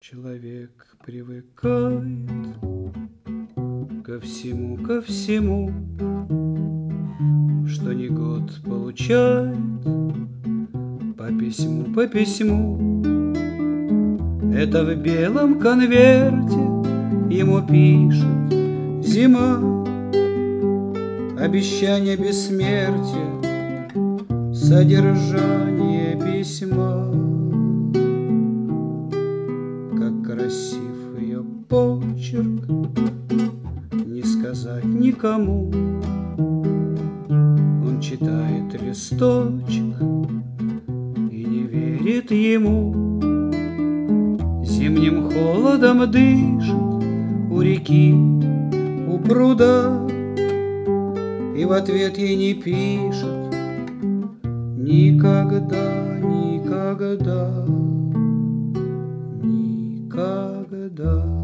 Человек привыкает ко всему, что не год получает по письму. Это в белом конверте ему пишет зима, обещание бессмертия, содержание письма. Как красив ее почерк, не сказать никому. Он читает листочек и не верит ему. Зимним холодом дышит у реки, у пруда, и в ответ ей не пишет никогда, никогда, никогда.